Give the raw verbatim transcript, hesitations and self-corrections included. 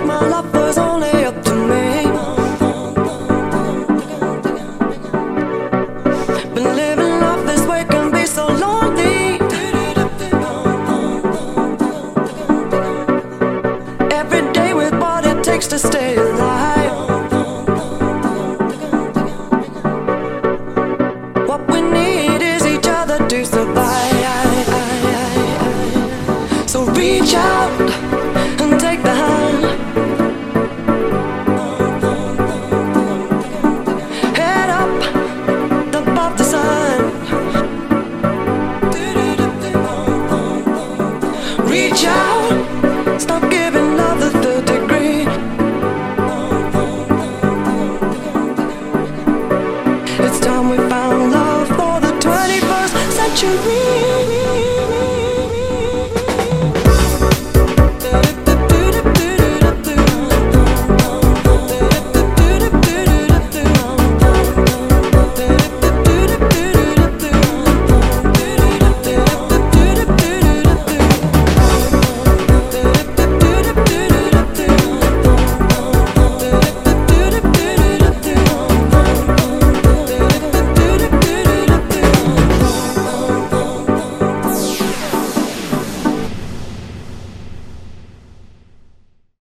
my love was only up to me. Been living life this way can be so lonely. Every day with what it takes to stay alive. What we need is each other to survive. So reach out and take the hand. Head up above the sun. Reach out, stop giving love the third degree. It's time we found love for the twenty-first century.